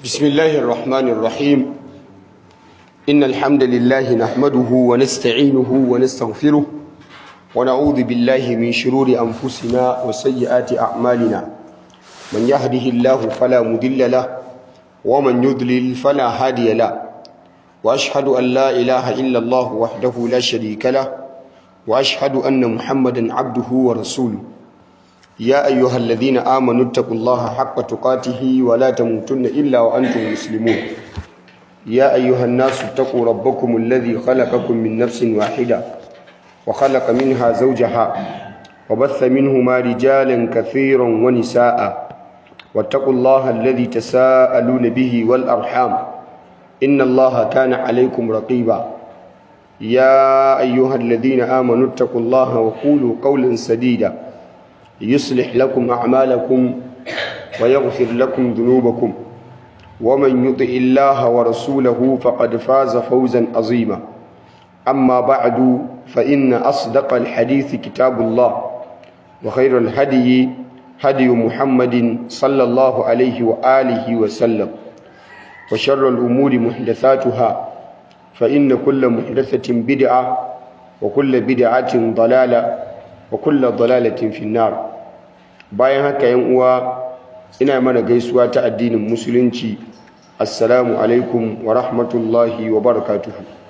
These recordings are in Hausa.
بسم الله الرحمن الرحيم إن الحمد لله نحمده ونستعينه ونستغفره ونعوذ بالله من شرور أنفسنا وسيئات أعمالنا من يهده الله فلا مضل له ومن يضلل فلا هادي له وأشهد أن لا إله إلا الله وحده لا شريك له وأشهد أن محمدا عبده ورسوله يا أيها الذين آمنوا اتقوا الله حق تقاته ولا تموتن إلا وأنتم مسلمون يا أيها الناس اتقوا ربكم الذي خلقكم من نفس واحدة وخلق منها زوجها وبث منهما رجالا كثيرا ونساء واتقوا الله الذي تساءلون به والأرحام إن الله كان عليكم رقيبا يا أيها الذين آمنوا اتقوا الله وقولوا قولا سديدا يصلح لكم أعمالكم ويغفر لكم ذنوبكم ومن يطع الله ورسوله فقد فاز فوزا عظيما أما بعد فإن أصدق الحديث كتاب الله وخير الهدي هدي محمد صلى الله عليه وآله وسلم وشر الأمور محدثاتها فإن كل محدثة بدعة وكل بدعة ضلالة وكل ضلالة في النار. bayan haka yan uwa ina mana gaisuwa ta addinin musulunci. Assalamu alaikum wa rahmatullahi wa barakatuhu.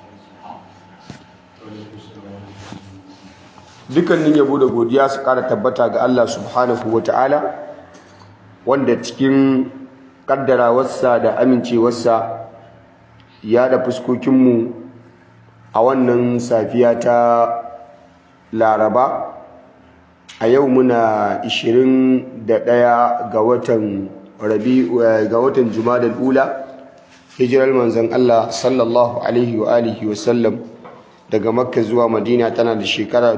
Dukkanin yabo da godiya su kara tabbata ga Allah subhanahu wa ta'ala, wanda cikin kaddarawarsa da amincewarsa ya da fuskokinmu a wannan safiya ta Laraba. A yau muna 21 ga watan Jumadal Ula, hijirar manzon Allah sallallahu alaihi wa alihi wa sallam daga Makka zuwa Madina tana da shekara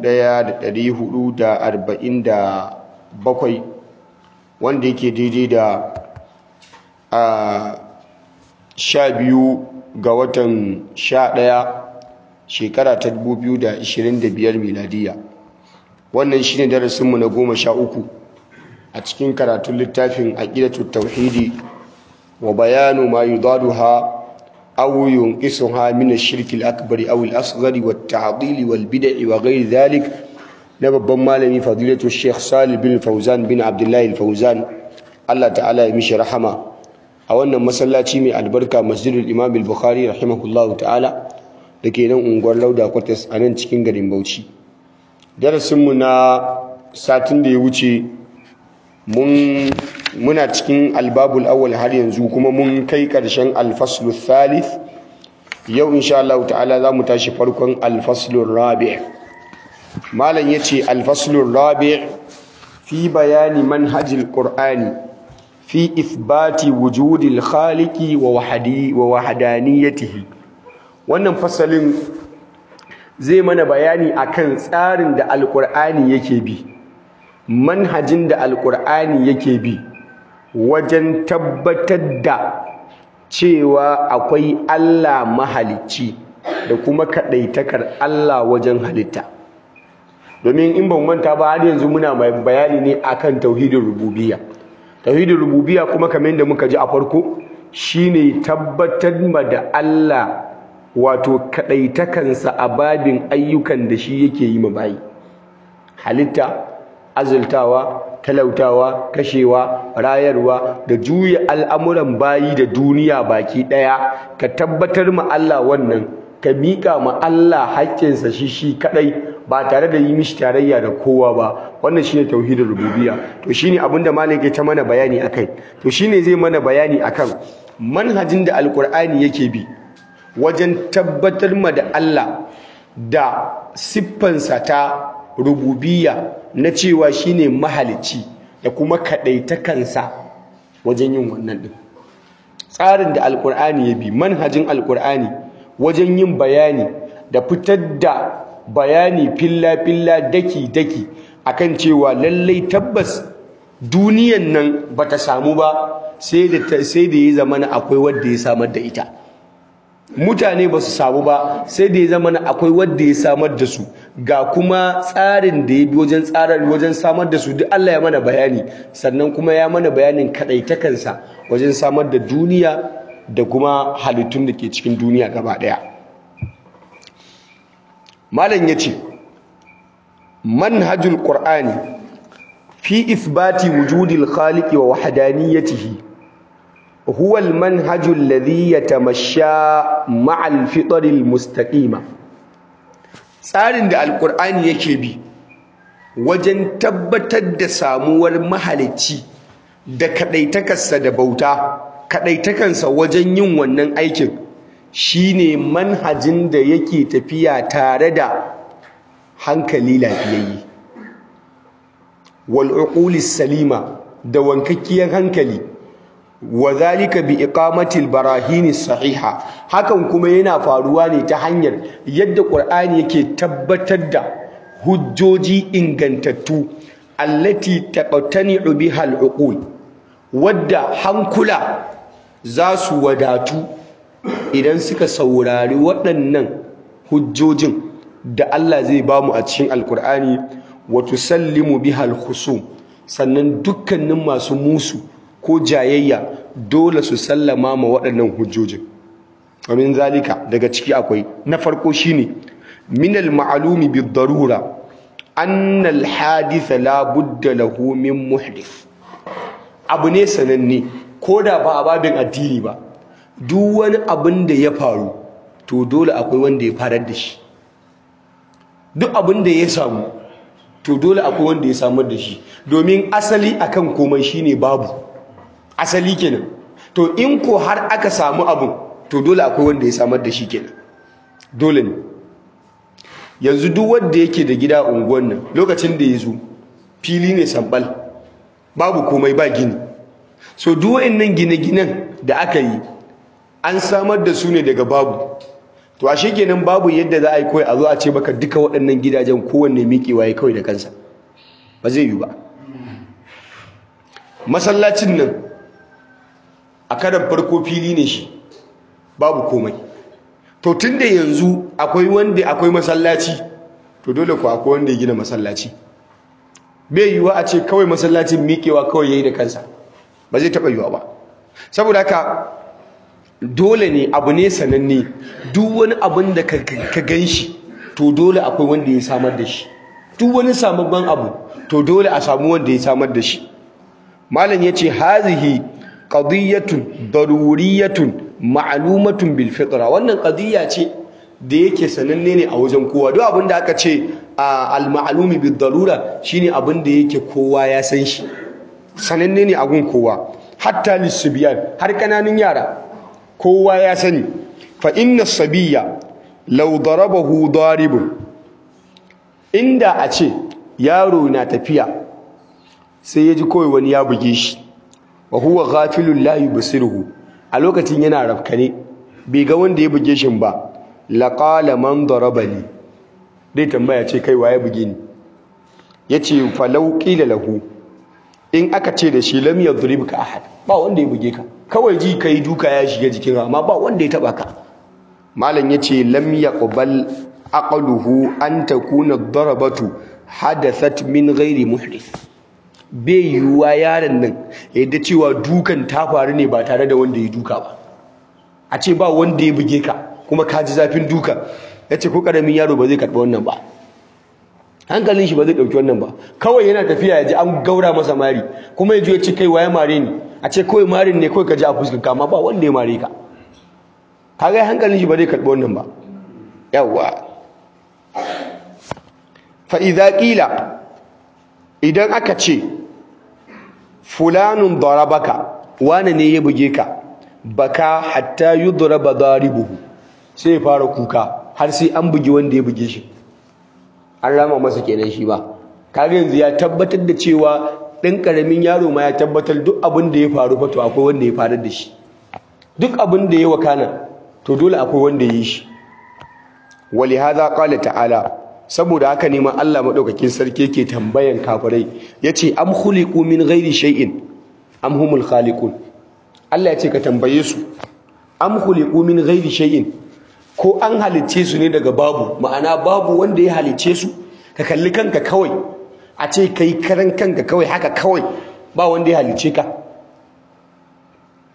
1447, wanda yake daidai da 12 ga watan 11 shekara ta 2025 miladiya. Wannan shine darasinmu na 13 a cikin karatun littafin Aqidatut Tauhidi wa bayanu ma yudaduha aw yunqisuha min ash-shirk al-akbar aw al-asghar wa at-ta'dil wal bid'ah wa ghayr dhalik, na babban malami fadilatu Sheikh Salih bin Fawzan bin Abdullah al-Fawzan, Allah ta'ala ya mishi rahama, a wannan masallaci mai albarka Masjidul Imam al-Bukhari rahimahullahu ta'ala dake nan unguwar Lauda Quarters a nan cikin garin Bauchi. Darasinmu na satin da ya wuce muna cikin albabul awwal har yanzu, kuma mun kai ƙarshen alfaslu thalith. Yau insha Allah ta'ala za mu tashi farkon alfaslur rabi'. Malam yace alfaslur rabi' fi bayani manhajil qur'ani fi ithbati wujudil khaliqi wa wahdaniyatihi. Wannan fasalin zai mana bayani akan tsarin da alkur'ani yake bi, manhajin da alkur'ani yake bi wajen tabbatar da cewa akwai Allah mahalicci da kuma kadaitakar Allah wajen halitta. Domin in ban manta ba, har yanzu muna bayani ne akan tauhidin rububiyya. Tauhidin rububiyya kuma kamar yadda muka ji a farko shine tabbatar ma da Allah wato kadaitakansa a babin ayyukan da shi yake yi ma bayi: halitta, azultawa, talautawa, kashewa, rayarwa da juya al'amuran bayi da duniya baki daya. Ka tabbatar ma Allah wannan, ka miƙa ma Allah haƙƙinsa shi kadai ba tare da yi mishi tarayya da kowa ba. Wannan shine tauhidin rububiyya. To shine abinda malam yake ta mana bayani akai. To shine zai mana bayani akan manhajin da alqur'ani yake bi wajen tabbatar ma da Allah da siffansa ta rububiyya na cewa shine mahalicci da kuma kadaitakansa wajen yin wannan din. Tsarin da alkur'ani ya bi, manhajin alkur'ani wajen yin bayani da fitar da bayani filla-filla daki-daki akan cewa lallai tabbas duniyan nan bata samu ba sai da ya zamana akwai wanda ya samar da ita. Mutane ba su samu ba sai da ya zama akwai wanda ya samar da su, ga kuma tsarin da ya bi wajen samar da su. Duk Allah ya mana bayani, sannan kuma ya mana bayanin kadaitakansa wajen samar da duniya da kuma halittun da ke cikin duniya gaba ɗaya. Malam yace manhajul qur'ani fi ithbati wujudil khaliqi wa wahdaniyatihi huwa al manhajul ladhi yatamashsha ma'a al fitril mustaqima. Tsarin da alqur'ani yake bi wajen tabbatar da samuwar mahalicci da kadaitakarsa da bauta, kadaitakansa wajen yin wannan aikin shine manhajin da yake tafiya tare da hankali lafiyayye wal uqulis salima da wankakkiyar hankali, wa zalika bi iqamatil barahinis sahiha. Hakan kuma yana faruwa ne ta hanyar yadda qur'ani yake tabbatar da hujjoji ingantattu allati taqtani'u biha al uqul, wadda hankula za su wadatu idan suka saurari waɗannan hujjojin da Allah zai bamu a cikin alkur'ani, wa tusallimu biha al-khusum, sannan dukkanin masu musu ko jayayya dole su sallama ma waɗannan hujjojin. Amin zalika daga ciki akwai na farko shine min al-ma'lumi bid-darura anna al-hadith la budda lahu min muhdith. Abu ne sananne koda ba a babin addini ba, duk wani abin da ya faru to dole akwai wanda ya farar da shi. Duk abin da ya samu to dole akwai wanda ya samar da shi, domin asali akan komai shine babu, asali kenan. To in ko har aka samu abin to dole akwai wanda ya samar da shi kenan, dole ne. Yanzu duk wanda yake da gida a unguwan nan lokacin da ya zo fili ne sambal, babu komai ba gini. So duk waɗannan gine-ginen da aka yi an samar da su ne daga babu. To ashe kenan babu yadda za a yi kawai a zo a ce maka duka waɗannan gidajen kowanne miƙewa ya kawai da kansa, ba zai yi ba. Masallacin nan a karan farko fili ne shi, babu komai. To tunda yanzu akwai masallaci, to dole ku akwai wanda ya gina masallaci. Bai yiwuwa a ce kawai masallacin miƙewa kawai yayi da kansa, ba zai taɓa yiwuwa ba. Saboda haka dole ne, abu ne sananne, duk wani abin da ka gan shi to dole akwai wanda ya samar da shi. Duk wani samabban abu to dole a samu wanda ya samar da shi. Malam yace hazihi qadiyatun daruriyatun ma'lumatun bil fitra. Wannan qadiyya ce da yake sananne ne a wajen kowa. Duk abin da aka ce al ma'lumi bid darura shine abin da yake kowa ya san shi, sananne ne a gun kowa, hatta lisbiyan, har kananun yara kowa ya sani. Fa inna sabiyya law darabahu daribun, inda a ce yaro na tafiya sai ya ji kawai wani ya buge shi, wa huwa ghafilun la yubsiruhu, a lokacin yana rafkane bai ga wanda ya buge shi ba, laqala man darabani, dai tambaya ce kai waye buge ni. Yace falau qila lahu, in aka ce da shi lam yadribka ahad, ba wanda ya buge ka, kawai ji kai duka ya shiga jikin ka amma ba wanda ya taba ka. Malam yace lam yaqbal aqluhu an takuna darabatu hadathat min ghairi muhdith. Bai yiwuwa yaron nan yadda cewa dukan ta faru ne ba tare da wanda ya duka ba. A ce ba wanda ya buge ka kuma ka ji zafin duka. Yace ko karamin yaro ba zai karɓi wannan ba, hankalin shi ba zai ɗauki wannan ba. Kawai yana tafiya ya ji an gaura masa mari kuma ya ji ya ce kai waye mare ni, a ce kawai marin ne kawai ka ji a fuskar ka, amma ba wanda ya mare ka. Kaga hankalin shi ba zai karɓi wannan ba. Yawwa. Fa idza qila, idan aka ce fulanun darabaka, wane ne ya buge ka, baka hatta yudraba daribuhu, sai ya fara kuka har sai an bugi wanda ya buge shi, an rama masa kenan shi ba. Kaga yanzu ya tabbatar da cewa ɗan ƙaramin yaro ma ya tabbatar duk abin da ya faru fa to akwai wanda ya faru da shi. Duk abin da ya wakana to dole akwai wanda ya yi shi. Walihaza qala ta'ala, saboda haka ne ma Allah madaukakin sarki yake tambayan kafirai, yace am khuliqu min ghairi shay'in am humul khaliqun. Allah yace ka tambaye su, am khuliqu min ghairi shay'in, ko an halicce su ne daga babu, ma'ana babu wanda ya halicce su. Ka kalli kanka kawai, a ce kai karan kanka kawai haka kawai ba wanda ya halicce ka.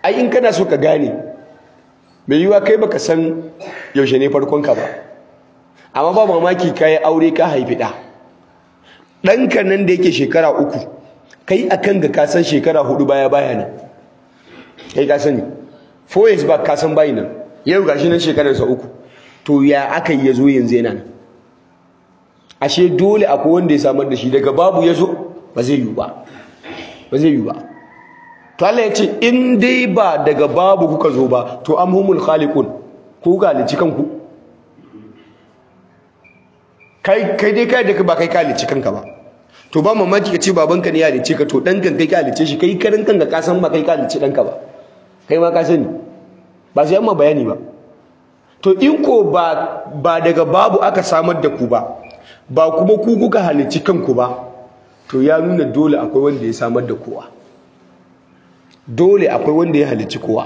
ai in kana so ka gane mai yiwa kai baka san yaushe ne farkon ka ba, amma ba mamaki kai aure ka haifi ɗanka nan da yake shekara 3 kai akan ga ka san shekara 4 baya nan, kai ka sani 4 years back ka san bayi nan, yau gashi nan shekararsa 3, to ya aka yi yazo yanzu yana nan? Ashe dole akwai wanda ya samar da shi daga babu yazo, ba zai yi ba to Allah ya ce in dai ba daga babu kuka zo ba to amhumul khaliqun, ku galici kanku, kai dai kai da ba kai kalici kanka ba, to ba mamaki ka ce babanka ne ya halice ka, to dan kan kai ka halice shi, kai karin kanka ka san ba kai ka halice danka ba, kai ma ka sani ba sai amma bayani ba. To in ko ba daga babu aka samar da ku ba kuma ku kuka halici kanku ba, to ya nuna dole akwai wanda ya samar da kowa, dole akwai wanda ya halici kowa.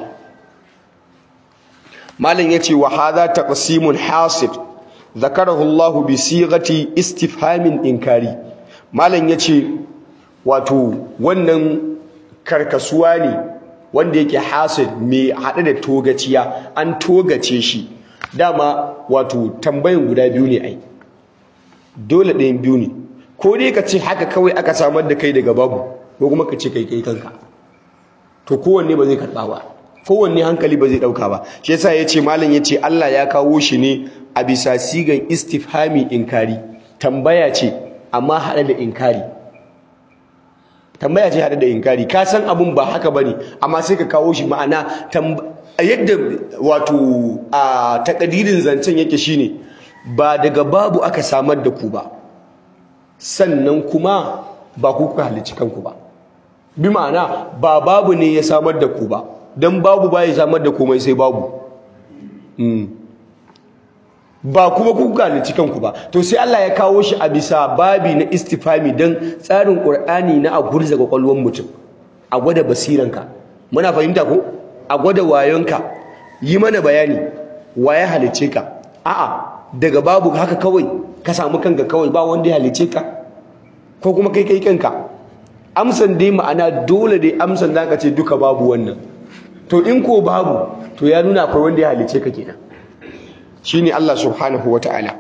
malam yace wa hadha taqsimun hasib zakarahu Allah bi sighati istifhamin inkari. malam yace wato wannan karkasuwa ne wanda yake hasib mai hade da togaciya, an togace shi. Dama wato tambayin guda biyu ne ai, dole ɗayan biyu ne, ko dai ka ce haka kawai aka samar da kai daga babu, ko kuma ka ce kai kanka, to kowanne ba zai karɓa ba, kowanne hankali ba zai ɗauka ba. Shi yasa yace malam yace Allah ya kawo shi ne a bisa sigan istifhami inkari, tambaya ce amma haɗe da inkari, tambaya ce haɗe da inkari, ka san abun ba haka bane amma sai ka kawo shi, ma'ana yadda wato a takadirin zancen yake shine ba daga babu aka samar da ku ba, sannan kuma ba ku kuka halicci kanku ba, bi ma'ana ba babu ne ya samar da ku ba, dan babu ba ya samar da komai sai babu, ba kuma ku kuka halicci kanku ba. To sai Allah ya kawo shi a bisa babi na istifami dan tsarin Qur'ani na a gurza kwakwalwar mutum, a gwada basiranka, muna fahimta ko, a gwada wayonka, yi mana bayani waye halicce ka. A'a daga babu haka kawai ka samu kanka, kawai ba wanda ya halicce ka, ko kuma kai kanka. Amsan dai ma'ana dole dai amsan zaka ce duka babu wannan, to in ko babu to ya nuna akwai wanda ya halicce ka kenan, shine Allah subhanahu wataala.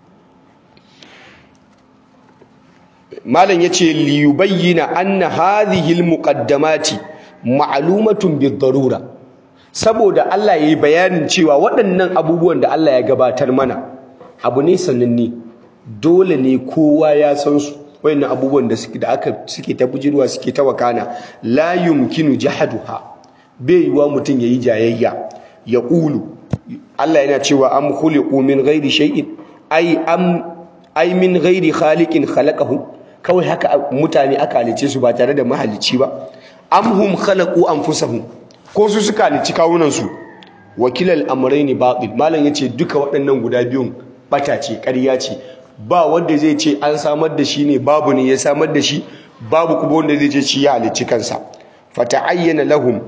malam yace li yubayyana anna hadhihi almuqaddamati ma'lumatun bid-darura, saboda Allah yayi bayanin cewa waɗannan abubuwan da Allah ya gabatar mana abu ne sananne, dole ne kowa ya san su. Wayannan abubuwan da suke ta bujirwa, suke ta wakana, la yumkinu jahaduha, bai yiwa mutum yayi jayayya. Ya qulu, Allah yana cewa am khuliqu min ghairi shay'in, ay min ghairi khaliqin khalaqahu, kawai haka mutane aka halice su ba tare da mahalicci ba. Am hum khalaqu anfusahum, ko su suka halici kawunan su. Wakilal amrayni batil, malam yace duka waɗannan guda biyun bata ce, ƙarya ce. Ba wanda zai ce an samar da shi ne, babu ne ya samar da shi, babu kuma wanda zai ce shi ya halicci kansa. Fata'ayyana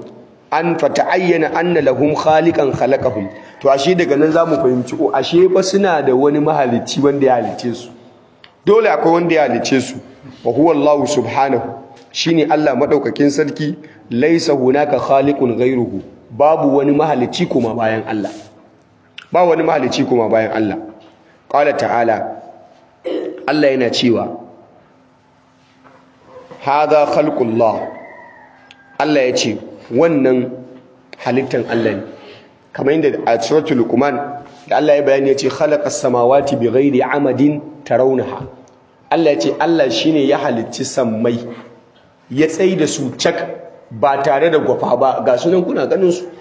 anna lahum khaliqan khalaqahum, to ashe daga nan zamu fahimci ashe ba suna da wani mahalicci wanda ya halicce su, dole akwai wanda ya halicce su. wa huwa Allah subhanahu, shine Allah madaukakin sarki. Laisa hunaka khaliqun ghayruhu, babu wani mahalicci kuma bayan Allah, ba wani mahalicci kuma bayan Allah. Qala ta'ala, Allah yana cewa hadha khalqullah, Allah ya ce wannan halittan Allah ne, kamar yadda a suratul Luqman da Allah ya bayani ya ce khalaqas samawati bighairi amadin tarawunaha. Allah ya ce Allah shine ya halicci sammai, ya tsai da su cak ba tare da gwafa ba, ga sunan kuna ganin su.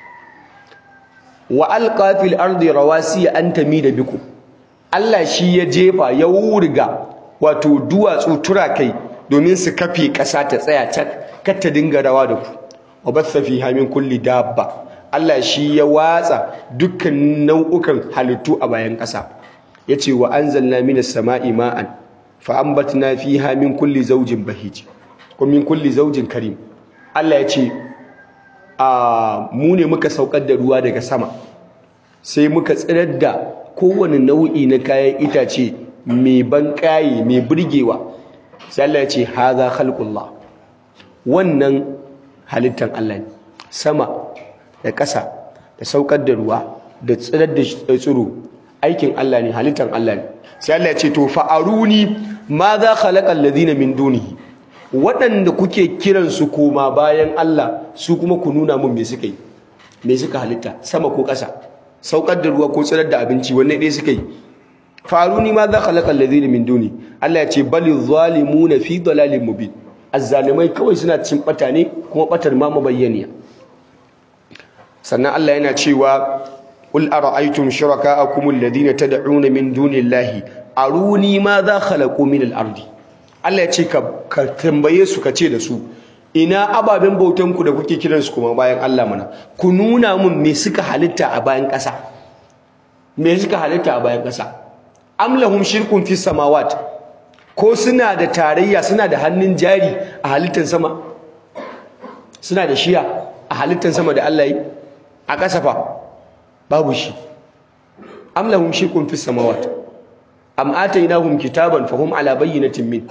Wa alqa fil ardi rawasiya an tamida bikum, Allah shi ya jefa, ya wurga wato duwatsu turakai domin su kafe ƙasa ta tsaya cak, kar ta dinga rawa da ku. Wa batha fiha min kulli dabba, Allah shi ya watsa dukkan nau'ukan halittu a bayan ƙasa. Yace wa anzalna minas sama'i ma'an fa ambatna fiha min kulli zawjin bahij, ko min kulli zawjin karim. Allah yace mu ne muka saukar da ruwa daga sama, sai muka tsirar da kowane nau'i na kayan itace mai banƙaye, mai burgewa. Sai Allah ya ce haza khalqullah, wannan halittan Allah ne. sama da ƙasa da saukar da ruwa da tsirar da tsiro aikin Allah ne, halittar Allah ne. Sai Allah ya ce to fa'aruni ma za khalaqal ladina min dunihi, waɗanda kuke kiran su koma bayan Allah su kuma ku nuna mun me suka yi, me suka halitta, sama ko ƙasa, saukar da ruwa ko tsirar da abinci, wanne ɗaya suka yi. Fa'aruni ma za khalaqal ladina min duni, Allah ya ce bali zalimuna fi dalalin mubin, azzalimai kawai suna cin bata ne kuma batar ma mabayyaniya. Sannan Allah yana cewa qul ara'aytum shuraka'akum alladhina tad'una min dunillahi aruni ma za khalaqu min al-ardi. Allah ya ce ka tambaye su, ka ce da su ina ababen bautan ku da kuke kiran su kuma bayan Allah mana, ku nuna mun me suka halitta a bayan ƙasa, me suka halitta a bayan ƙasa. Am lahum shirkun fis samawat, ko suna da tarayya, suna da hannun jari a halittar sama, suna da shiya a halittar sama da Allah yi, a ƙasa fa babu shi. Am lahum shirkun fis samawat am atainahum kitaban fahum ala bayyinatin min.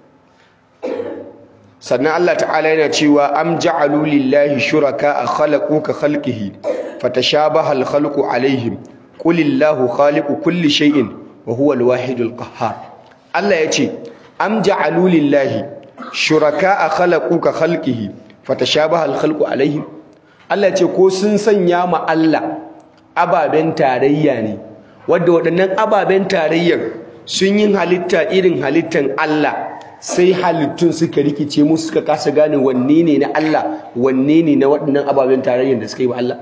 Sannan Allah ta'ala yana cewa am ja'alu lillahi shuraka khalaqu ka khalqihi fatashabaha al-khalqu alaihim qulillahu khaliqu kulli shay'in wa huwa al-wahidul qahhar. Allah yace am ja'alu lillahi shuraka khalaqu ka khalqihi fatashabaha al-khalqu alaihim. Allah yace ko sun sanya ma Allah ababen tarayya ne, wanda waɗannan ababen tarayyar sun yi halitta irin halittan Allah, sai halittun suka rikice musu, suka kasa gane wanne ne na Allah wanne ne na waɗannan ababen tarayyar da suka yi wa Allah.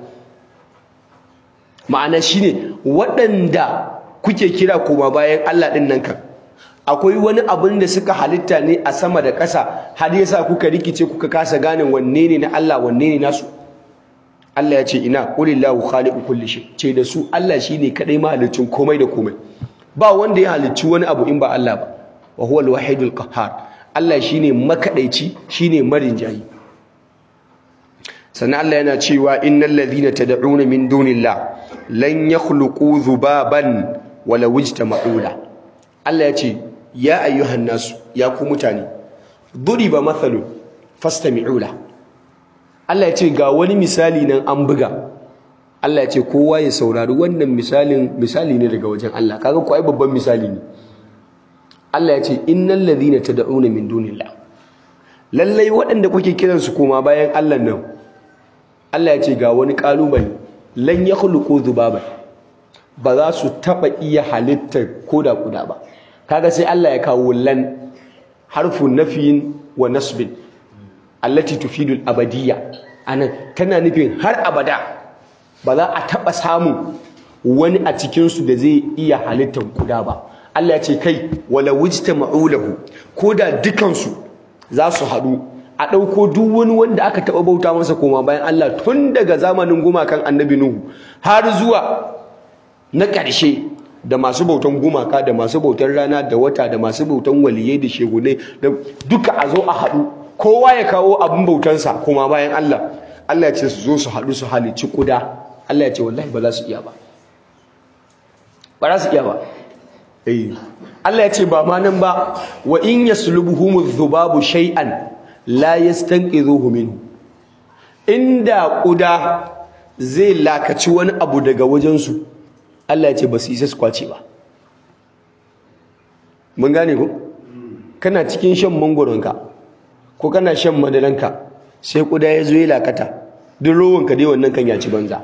Ma'ana shine waɗanda kuke kira koma bayan Allah ɗin nan kan akwai wani abin da suka halitta ne a sama da ƙasa har yasa kuka rikice, kuka kasa gane wanne ne na Allah wanne ne nasu. Allah ya ce ina qulillahu khaliqu kulli shay, ce da su Allah shine kadai mahalicin komai da komai, ba wanda ya halicci wani abu in ba Allah ba. Wa huwa al-wahidul qahhar, Allah shine makadaici, shine marinjayi. Sannan Allah yana cewa innal ladhina tad'una min dunillah lan yakhluqu dhubaban wala wajtama'u la. Allah ya ce ya ayyuhan nasu, ya ku mutane, duriba mathalun fastami'u la. Allah ya ce ga wani misali nan an buga. Allah ya ce kowa ya saurari wannan misalin, misali ne daga wajen Allah. Kaga ko ai babban misali ne. Allah ya ce innal ladhina tad'una min dunillah, lallai waɗanda kuke kiran su koma bayan Allah nan, Allah ya ce ga wani kalubale, lan yakhluqu dhubaban, ba za su taba iya halittar koda kuda ba. Kaga sai Allah ya kawo lan, harfu nafiyin wa nasbin allati tufidu al-abadiyya, anan tana nufin har abada ba za a taba samun wani a cikin su da zai iya halittar kuda ba. Allah ya ce kai wala wujtama'u lahu, koda dukansu za su haɗu a ɗauko duk wani wanda aka taɓa bauta masa koma bayan Allah tun daga zamanin gumakan annabi Nuhu har zuwa na ƙarshe, da masu bautan gumaka, da masu bautan rana da wata, da masu bautan waliyai da shegunai, da duka a zo a haɗu, kowa ya kawo abin bautansa koma bayan Allah. Allah ya ce su zo su haɗu su halicci kuda. Allah ya ce wallahi ba za su iya ba, ba za su iya ba. Allah ya ce ba ma nan ba, wa in yaslubuhumu dhubabu shay'an la yastanqidhuhu minhu. Inda kuda zai lakaci wani abu daga wajensu, Allah ya ce ba su isa su kwace ba. Mun gane ko? Kana cikin shan mangoronka ko kana shan madaranka, sai kuda ya zo ya lakata, duk rowanka dai wannan kan ya ci banza.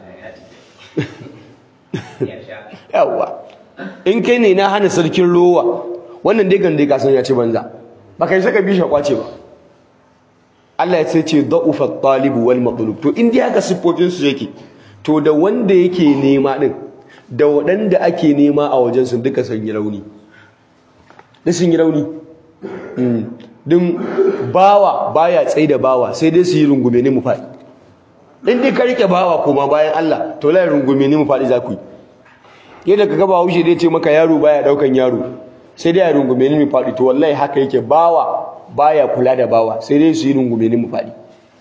Yawwa, in kai ne na hana sarkin rowa, wannan dai kan dai ka san ya ci banza, ba kai saka bisha kwace ba. Allah ya ce da'ufa at-talib wal matlub. To in dai haka siffofin su yake, to da wanda yake nema din da waɗanda ake nema a wajen su duka sun yi rauni. Da sun yi rauni. Din bawa baya tsaye da bawa, sai dai su yi rungume ne mu faɗi. In dai ka rike bawa koma bayan Allah, to lai rungume ne mu faɗi za ku yi. Yadda ka gaba haushe dai ce maka yaro baya daukan yaro, sai dai ya rungume ni mu faɗi, to wallahi haka yake, bawa baya kula da bawa, sai dai su yi rungume ni mu faɗi.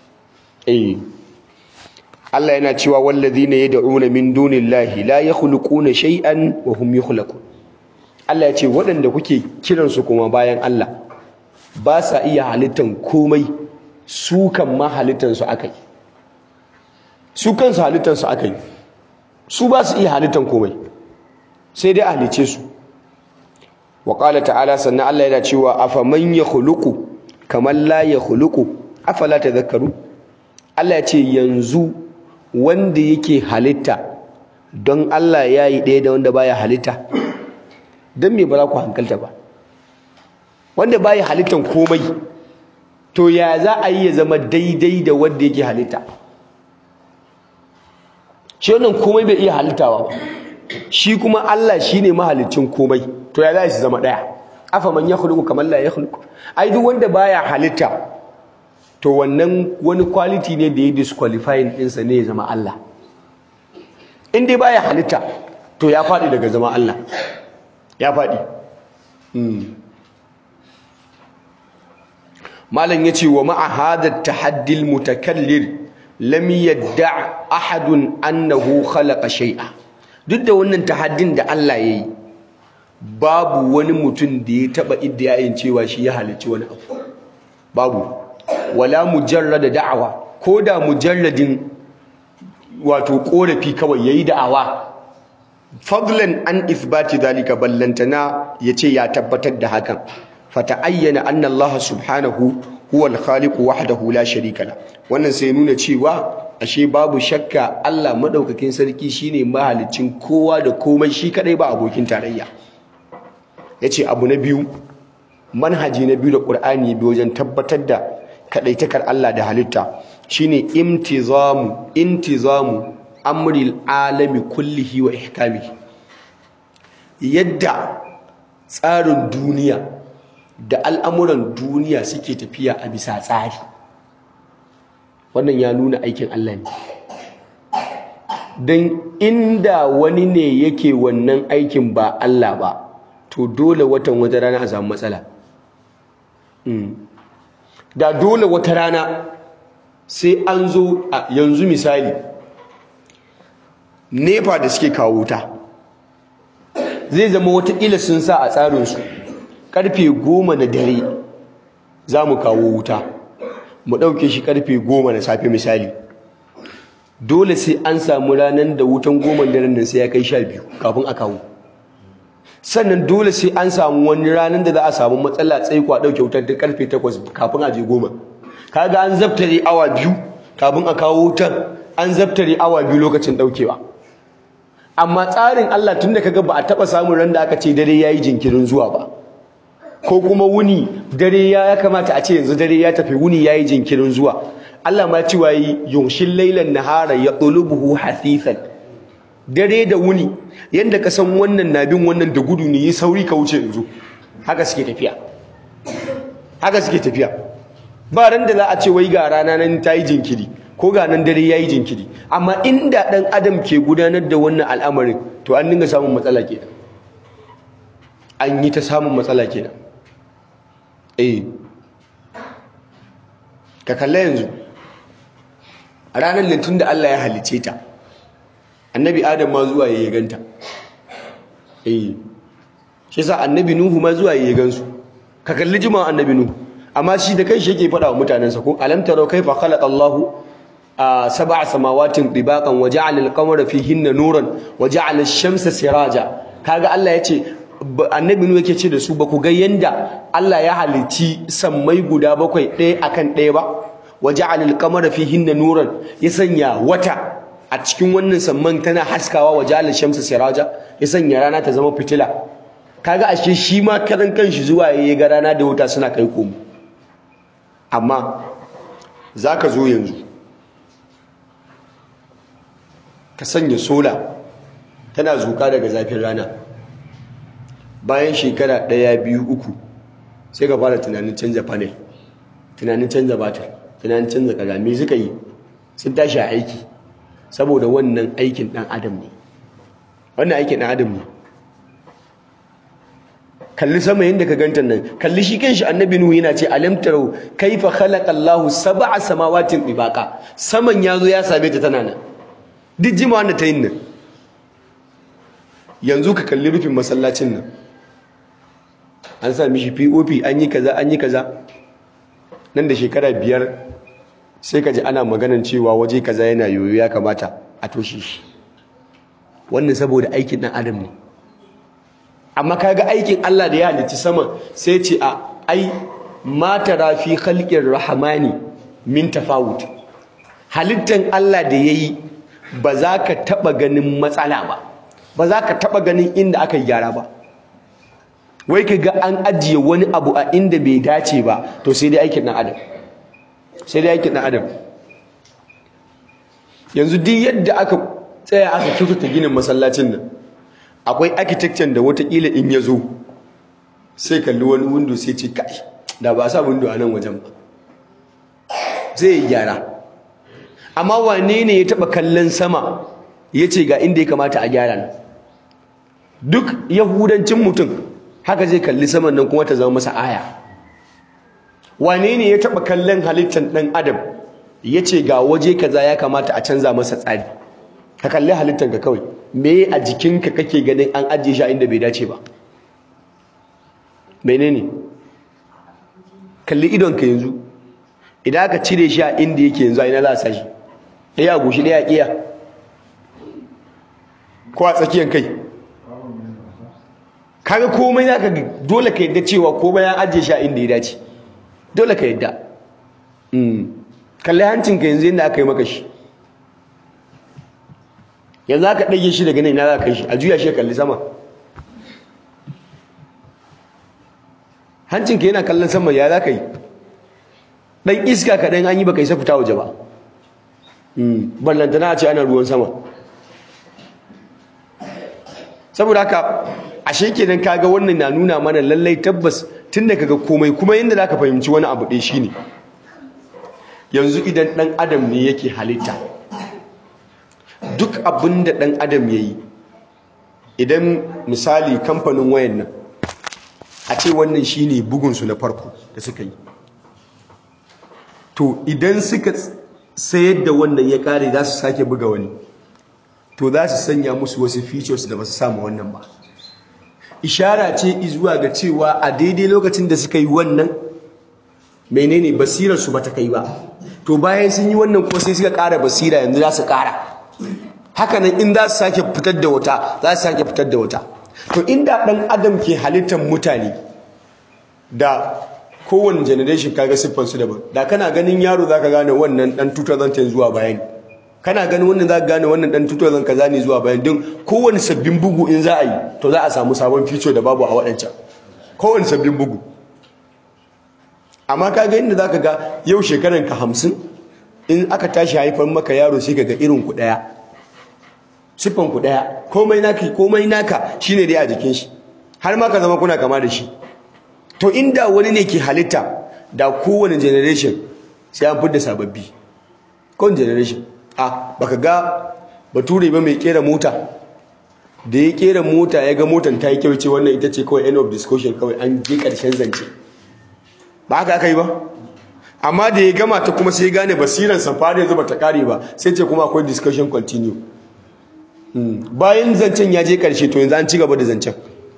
Allah yana cewa wallazina yad'una min dunillahi la yakhluquna shay'an wa hum yukhlaqun. Allah ya ce waɗanda kuke kiran su kuma bayan Allah ba sa iya halittan komai, su kan ma halittan su akai. su kansu halittansu aka yi, su ba su iya halittan komai sai dai a halice su. wa qala ta'ala, sannan Allah yana cewa afaman yakhluqu kaman la yakhluqu afala tadhakkaru. Allah ya ce yanzu wanda yake halitta don Allah ya yi ɗaya da wanda baya halitta, don me ba za ku hankalta ba? Wanda baya halittan komai to ya za a yi ya zama daidai da wanda yake halitta? Shi wannan komai bai iya halittawa ba, shi kuma Allah shine mahalicin komai, to ya za su zama ɗaya? afaman yakhluqu kaman la yakhluqu. Ai duk wanda baya halitta to wannan wani quality ne da ya disqualifying ɗinsa ne ya zama Allah. In dai baya halitta to ya faɗi daga zama Allah, ya faɗi. Malam yace wa ma'a hadha tahaddil mutakallir lam yadda ahadun annahu khalaqa shay'a. Duk da wannan tahaddin da Allah yayi, babu wani mutum da ya taba iddiyayin cewa shi ya halicci wani abu, babu. Wala mujarrada da'awa, ko da mujarradin wato korafi kawai yayi da'awa, fadlan an ithbati dhalika, ballantana yace ya tabbatar da hakan. Fata'ayyana anna Allah subhanahu huwa al-khaliq wahdahu la sharika la. Wannan sai nuna cewa ashe babu shakka Allah madaukakin sarki shine mahalicin kowa da komai, shi kadai ba abokin tarayya. Yace abu na biyu, manhaji na biyu da Qur'ani bi wajen tabbatar da kadaitakar Allah da halitta shine intizamu amril alami kullihi wa ihkamihi. Yadda tsarin duniya da al'amuran duniya suke tafiya a bisa tsari, wannan ya nuna aikin Allah ne. Don inda wani ne yake wannan aikin ba Allah ba, to dole wata rana a samu matsala. Da dole wata rana sai an zo yanzu misali nepa da suke kawo wuta, zai zama watakila sun sa a tsarinsu karfe 10 na dare za mu kawo wuta, mu ɗauke shi karfe 10 na safe misali. Dole sai an samu ranar da wutan 10 daren nan sai ya kai 12 kafin a kawo. Sannan dole sai an samu wani ranar da za a samu matsala tsaiko a ɗauke wutar ta karfe 8 kafin a je 10. Kaga an zabtare awa 2 kafin a kawo wutar, an zabtare awa 2 lokacin ɗaukewa. Amma tsarin Allah tun da kaga ba a taɓa samun ran da aka ce dare ya yi jinkirin zuwa ba, ko kuma wuni dare ya kamata a ce yanzu dare ya tafi, wuni ya yi jinkirin zuwa. Allah ma cewa yi yunshin lailan nahara ya ɗulubuhu hasithan. Dare da wuni yanda ka san wannan na bin wannan da gudu ne, yi sauri ka wuce yanzu, haka suke tafiya, haka suke tafiya. Ba ran da za a ce wai ga rana nan ta yi jinkiri ko ga nan dare ya yi jinkiri. Amma inda ɗan adam ke gudanar da wannan al'amarin, to an dinga samun matsala kenan, an yi ta samun matsala kenan. Ka kalla yanzu a ranar litinin da Allah ya halice ta, annabi Adam ma zuwa ya ganta. Shi sa annabi Nuhu ma zuwa ya gansu. Ka kalli jima annabi Nuhu, amma shi da kanshi yake faɗa wa mutanensa ko alam taro kaifa khalaqa Allahu sab'a samawatin dibaqan wa ja'ala al-qamara fihinna nuran wa ja'ala ash-shamsa siraja. Kaga Allah yace, annabi Nuhu yake ce da su, ba ku ga yanda Allah ya halici sammai guda 7 ɗaya akan ɗaya ba, wa ja'ala al-qamara fihinna nuran, ya sanya wata a cikin wannan samman tana haskawa, wa ja'ala ash-shamsa siraja, ya sanya rana ta zama fitila. Kaga ashe shi ma karan kanshi zuwa ya ga rana da wuta suna kai komo. Amma zaka zo yanzu ka sanya sola tana zuka daga zafin rana, bayan shekara 1 2 3 sai ka fara tunanin canza panel, tunanin canza batir, tunanin canza kaza. Me suka yi? Sun tashi a aiki, saboda wannan aikin dan adam ne, wannan aikin dan adam ne. Kalli sama yadda ka ganta nan, kalli shi kanshi annabi Nuhu yana ce alam tarau kaifa khalaqa Allahu sab'a samawatin tibaqa. Saman yazo ya same ta tana nan, duk jimawa da ta yin nan. Yanzu ka kalli rufin masallacin nan, an sa mishi POP, an yi kaza, an yi kaza. Nan da shekara 5 sai ka ji ana maganan cewa waje kaza yana yoyo ya kamata a toshe shi. Wannan saboda aikin ɗan adam ne. Amma kaga aikin Allah da ya halicci sama sai ce ai ma tara fi khalqir rahmani min tafawut. Halittan Allah da yayi ba za ka taba ganin matsala ba za ka taba ganin inda aka yi gyara ba. Wai kaga an ajiye wani abu a inda bai dace ba, to sai dai aikin ɗan adam. Sai dai aikin ɗan adam. Yanzu duk yadda aka tsaya aka kyautata ginin masallacin nan, akwai architecture da watakila in ya zo sai kalli wani window sai ce kai da ba sa window a nan wajen ba, zai yi gyara. Amma wane ne ya taba kallon sama ya ce ga inda ya kamata a gyara nan? Duk yahudancin mutum haka zai kalli saman nan kuma ta zama masa aya. Wane ne ya taba kallon halittar ɗan adam ya ce ga waje kaza ya kamata a canza masa tsari? Ka kalli halittar ka kawai, me a jikinka kake ganin an ajiye shi a inda bai dace ba? Menene? Kalli idonka yanzu, idan aka cire shi a inda yake yanzu a ina za a sa shi? Ɗaya a goshi, ɗaya a ƙiya, ko a tsakiyar kai? Kaga komai za ka dole ka yadda cewa komai an ajiye shi a inda ya dace, dole ka yadda. Kalli hancinka yanzu yadda aka yi maka shi, yanzu aka ɗage shi daga nan ina za ka kai shi? A juya shi kalli sama. Hancinka yana kallon sama, ya za ka yi? Ɗan iska kaɗan an yi baka isa fita waje ba, ballantana a ce ana ruwan sama. Saboda haka ashe kenan kaga wannan na nuna mana lallai tabbas tunda kaga komai, kuma yanda zaka fahimci wani abu ɗaya shine yanzu idan ɗan adam ne yake halitta, duk abin da ɗan adam yayi, idan misali kamfanin wayan nan a ce wannan shine bugunsu na farko da suka yi, to idan suka sayar da wannan ya kare za su sake buga wani, to za su sanya musu wasu features da ba su samu wannan ba. Ishara ce zuwa ga cewa a daidai lokacin da suka yi wannan menene basirarsu ba ta kai ba, to bayan sun yi wannan kuma sai suka ƙara basira, yanzu za su ƙara. Hakanan in za su sake fitar da wata, za su sake fitar da wata. To inda ɗan adam ke halittar mutane, da kowane generation kaga siffansu daban, da kana ganin yaro za ka gane wannan ɗan 2010 zuwa bayani, kana ganin wannan za ka gane wannan ɗan 2000 kaza ne zuwa bayan, don kowane sabbin bugu in za a yi to za a samu sabon feature da babu a waɗancan, kowane sabbin bugu. Amma kaga inda za ka ga yau shekaranka 50, in aka tashi haifar maka yaro sai ka ga irin ku ɗaya, siffan ku ɗaya, komai naka shine dai a jikin shi, har ma ka zama kuna kama da shi. To inda wani ne ke halitta, da kowane generation sai an fidda sababbi, kowane generation. Baka ga bature ba mai kera mota, da ya kera mota ya ga motan ta yi kyau, ce wannan ita ce kawai end of discussion, kawai an je karshen zance, ba haka aka yi ba? Amma da ya gama ta kuma sai ya gane basiran samfari yanzu ba ta kare ba, sai ce kuma akwai discussion continue. Bayan zancen ya je karshe, to yanzu an ci gaba da zancen.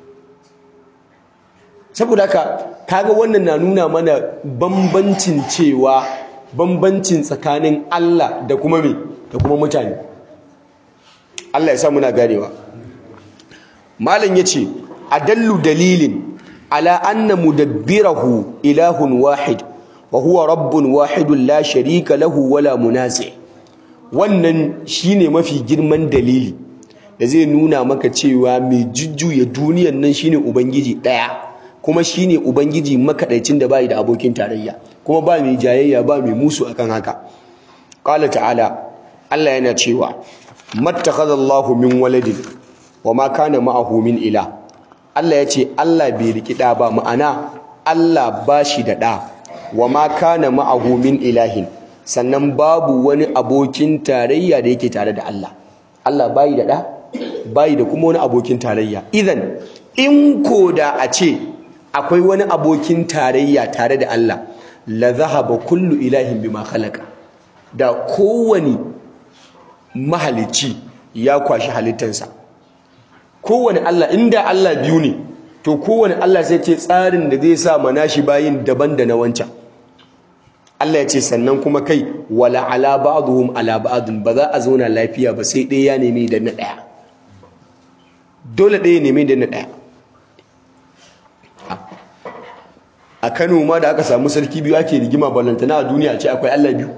Saboda haka kaga wannan na nuna mana bambancin tsakanin Allah da kuma me, da kuma mutane. Allah ya sa muna ganewa. Malam yace adallu dalilin ala anna mudabbirahu ilahun wahid wa huwa rabbun wahidun la sharika lahu wala munasi. Wannan shine mafi girman dalili da zai nuna maka cewa mai jujjuya duniyar nan shine ubangiji daya, kuma shine ubangiji makadaicin da bai da abokin tarayya, kuma ba mai jayayya, ba mai musu akan haka. Qala ta'ala, Allah yana cewa mattakhadallahu min waladin wama kana ma'ahu min ilah. Allah yace Allah bai riki da ba, ma'ana Allah bashi da da, wama kana ma'ahu min ilahin, sannan babu wani abokin tarayya da yake tare da Allah. Allah bai da da, bai da kuma wani abokin tarayya. Idan in koda a ce akwai wani abokin tarayya tare da Allah, la zahaba kullu ilahin bima khalaqa, da kowani mahalici ya kwashi halittansa. Kowani Allah, inda Allah biyu ne, to kowani Allah sai ce tsarin da zai sa manashi bayin daban da na wancan. Allah ya ce sannan kuma kai wala ala ba'dhum ala ba'dun ba za a zauna lafiya ba sai ɗaya ya nemi da na ɗaya dole ɗaya ya nemi da na ɗaya a Kano ma da aka samu sarki biyu ake rigima ballantana a duniya ce akwai Allah biyu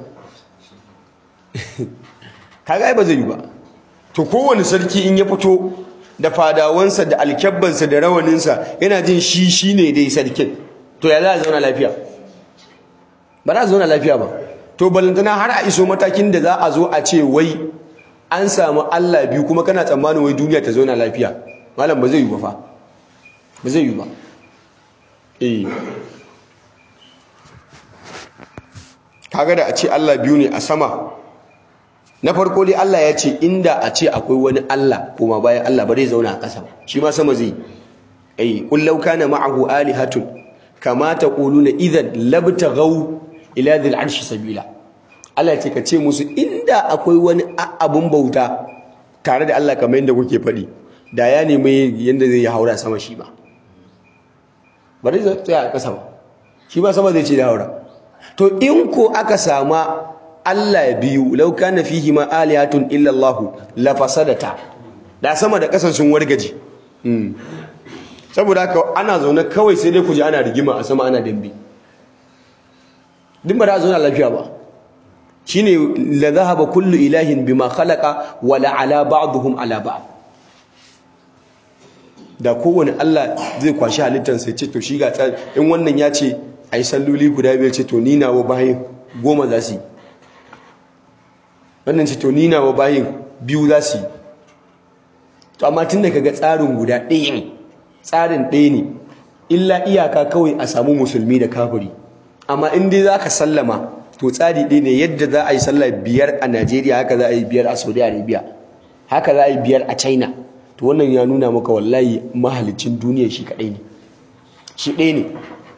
kaga ai ba zai yi ba to kowane sarki in ya fito da fadawansa da alkyabbansa da rawaninsa yana jin shi shine dai sarkin to ya za a zauna lafiya ba za a zauna lafiya ba to ballantana har a iso matakin da za a zo a ce wai an samu Allah biyu kuma kana tsammanin wai duniya ta zauna lafiya malam ba zai yi ba fa ba zai yi ba kaga da a ce Allah biyu ne a sama na farko dai Allah ya ce inda a ce akwai wani Allah kuma bayan Allah ba zai zauna a ƙasa shi ma sama zai qul law kana ma'ahu alihatun kama taquluna idhan labtaghaw ila dhil arshi sabila Allah ya ce ka ce musu inda akwai wani abun bauta tare da Allah kamar yadda kuke faɗi da ya nemi yadda zai haura sama shi ba ba zai tsaya a ƙasa ba shi ba sama zai ce da haura to in ko aka sama Allah biyu law kana fihi ma alihatun illa Allah la fasadata da sama da ƙasa sun wargaje saboda haka ana zaune kawai sai dai ku ji ana rigima a sama ana dambe din ba da zauna lafiya ba shine la dhahaba kullu ilahin bima khalaqa wa la ala ba'dhum ala ba'd da kowane Allah zai kwashi halittar sai ce to shi ga in wannan ya ce ai salloli guda biyar ce to ni nawo bayin 10 za su yi wannan ce to ni nawo bayin 2 za su yi to amma tunda kaga tsarin guda ɗaya ne tsarin ɗaya ne illa iyaka kawai a samu musulmi da kafiri amma in dai zaka sallama to tsari ɗaya ne yadda za a yi sallah 5 a Najeriya haka za a yi 5 a Saudi Arabia haka za a yi 5 a China to wannan ya nuna maka wallahi mahalicin duniya shi kadai ne shi ɗaya ne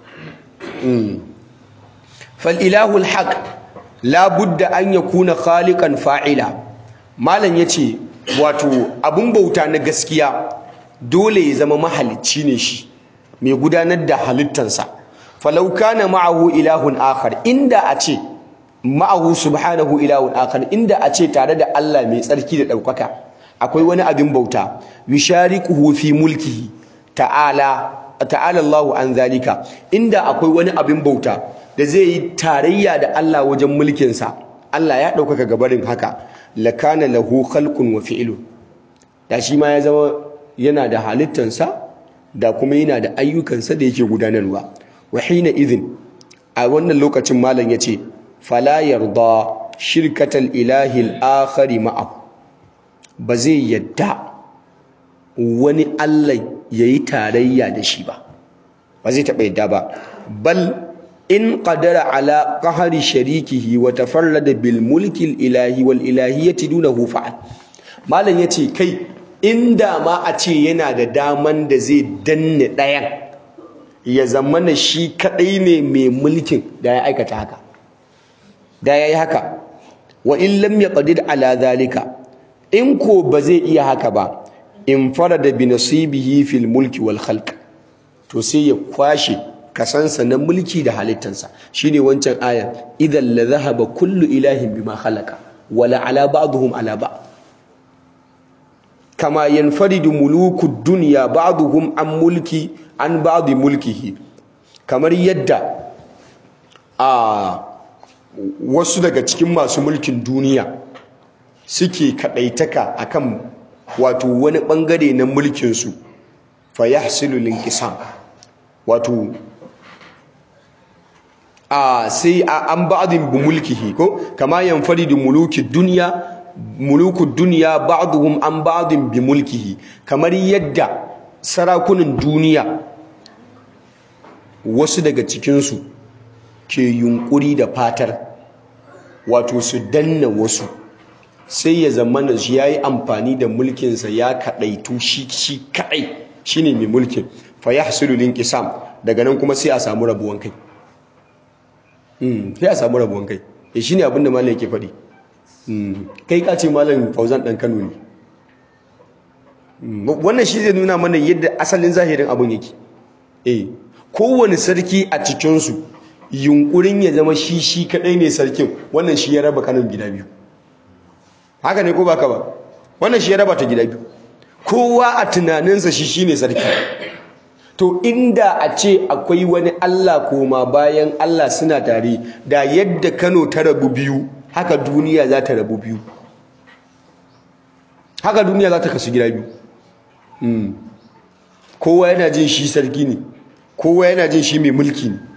fal ilahul haq la budda an yakuna khaliqan fa'ila malam yace wato abun bauta na gaskiya dole ya zama mahalicci ne shi mai gudanar da halittansa falau kana ma'ahu ilahun akhar inda a ce ma'ahu subhanahu ilahun akhar inda a ce tare da Allah mai tsarki da daukaka akwai wani abin bauta yusharikuhu fi mulkihi ta'ala Allahu an zalika inda akwai wani abin bauta da zai yi tarayya da Allah wajen mulkin sa Allah ya daukaka gabarin haka lakana lahu khalqun wa fi'lun da shi ma ya zama yana da halittansa da kuma yana da ayyukansa da yake gudanarwa wa hina idhin a wannan lokacin malam yace fala yarda shirkatal ilahi al-akhar ma'ahu ba zai yadda wani Allah yayi tarayya da shi ba zai taɓa yadda ba bal in qadara ala qahri sharikihi wa tafarrada bil mulki al-ilahi wal ilahiyyati dunahu fa'al malam yace kai inda ma a ce yana da daman da zai danne ɗayan ya zamana shi kadai ne mai mulkin da ya aikata haka da yayi haka wa in lam yaqdir ala zalika in ko ba zai iya haka ba in farada bi nasibihi fil mulki wal khalq to sai ya kwashe kasansa na mulki da halittansa shine wancan aya idan la dhahaba kullu ilahin bima khalaqa wala ala ba'dhum ala ba'd kama yanfaridu mulukud dunya ba'dhum an ba'd mulkihi kamar yadda wasu daga cikin masu mulkin duniya suke kadaitaka akan wato wani bangare na mulkin su fa yahsilu linqisam wato sai an ba'dhin bi mulkihi ko kama yanfaridu mulukud dunya ba'dhum an ba'dhin bi mulkihi kamar yadda sarakunan duniya wasu daga cikin su ke yunkuri da fatar wato su danna wasu sai ya zamana shi yayi amfani da mulkin sa ya kadaitu shi kadai shine mai mulkin fa yahsulu linqisam daga nan kuma sai a samu rabuwan kai sai a samu rabuwan kai shine abinda mallam yake faɗi kai ka ce malam Fauzan dan Kano ne wannan shi zai nuna mana yadda asalin zahirin abun yake kowane sarki a cikin su yunkurin ya zama shi kadai ne sarkin, wannan shi ya raba Kano gida biyu. Haka ne ko baka ba? Wannan shi ya raba ta gida biyu. Kowa a tunaninsa shi shine sarki. To inda a ce akwai wani Allah koma bayan Allah suna tare, da yadda Kano ta rabu biyu, haka duniya za ta rabu biyu. Haka duniya za ta kasu gida biyu. Kowa yana jin shi sarki ne, kowa yana jin shi mai mulki ne.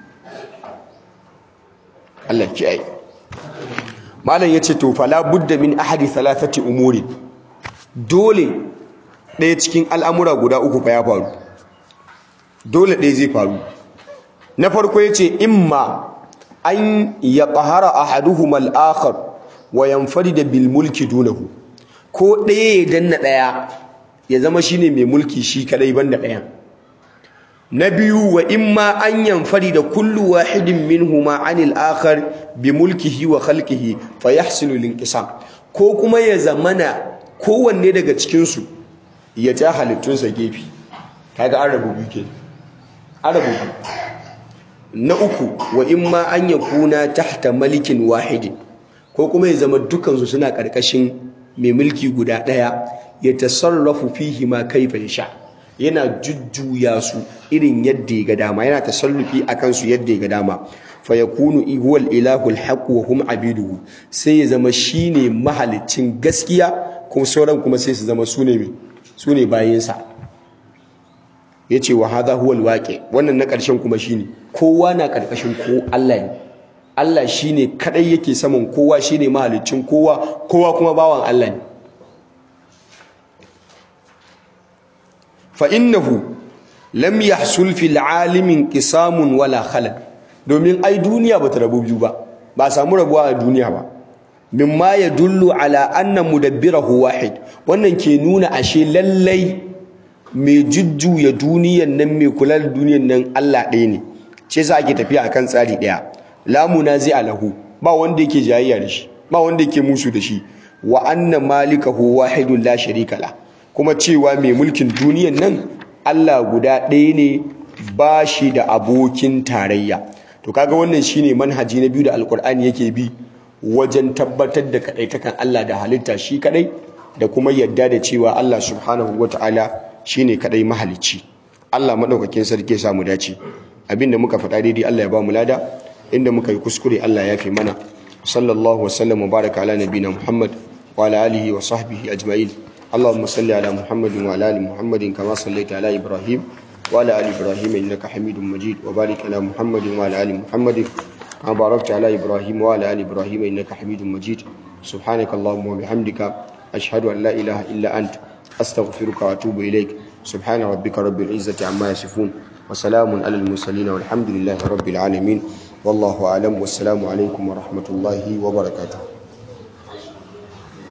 Allah kiyaye. Malam yace to fala budda min ahadi thalathati umuri. Dole ɗaya cikin al'amura guda uku fa ya faru. Dole ɗaya zai faru. Na farko yace imma an yaqhara ahaduhuma al-akhar wa yanfarida bil mulki dunahu. Ko ɗaya ya danna ɗaya ya zama shine mai mulki shi kadai banda ɗayan. Na biyu wa imma an yanfarida kullu wahidin minhuma anil akhar bi mulkihi wa khalqihi fa yahsinu linqisam. Ko kuma ya zamana kowanne daga cikin su ya ja halittunsa gefe. Kaga an rabu biyu kenan. An rabu biyu. Na uku wa imma an yakuna tahta malikin wahidin. Ko kuma ya zama dukansu suna karkashin mai mulki guda daya, ya tasarrafu fihi ma kaifa yasha. Yana jujjuya su irin yadda ya ga dama, yana tasarrufi akan su yadda ya ga dama. Fa yakunu huwal ilahul haqq wa hum abiduhu. Sai ya zama shine mahalicin gaskiya, kuma sauran kuma sai su zama sune bayinsa. Yace wa hadha huwal waqi. Wannan na karshen kuma shine kowa na karkashin ko Allah ne. Allah shine kadai yake saman kowa, shine mahalicin kowa, kowa kuma bawan Allah ne. Fa innahu lam yahsul fil alimin qisamun wala khalal. Domin ai duniya bata rabu biyu ba, ba samu rabuwa a duniya ba. Mimma yadullu ala anna mudabbirahu wahid. Wannan ke nuna ashe lallai mai jujjuya duniyan nan, mai kula da duniyan nan Allah ɗaya ne. Ce za ake tafiya akan tsari ɗaya. La munazi'a lahu, ba wanda yake jayayya da shi, ba wanda yake musu da shi. Wa anna malikahu wahidun la sharika la. Kuma cewa mai mulkin duniyan nan Allah guda ɗaya ne, ba shi da abokin tarayya. To kaga wannan shine manhaji na biyu da Alkur'ani yake bi wajen tabbatar da kadaitakan Allah da halitta shi kadai, da kuma yadda da cewa Allah subhanahu wataala shine kadai mahalicci. Allah madaukakin sarki ya samu dace. Abinda muka faɗa daidai Allah ya ba mu lada, inda muka yi kuskure Allah ya fi mana. Sallallahu wasallam wa baraka ala nabiyina Muhammad wa ala alihi wa sahbihi ajma'in. اللهم صل على محمد وعلى ال محمد كما صليت على ابراهيم وعلى ال ابراهيم انك حميد مجيد وبارك على محمد وعلى ال محمد كما باركت على ابراهيم وعلى ال ابراهيم انك حميد مجيد سبحانك اللهم وبحمدك اشهد ان لا اله الا انت استغفرك واتوب اليك سبحان ربك رب العزه عما يصفون وسلام على المرسلين والحمد لله رب العالمين والله اعلم والسلام عليكم ورحمه الله وبركاته.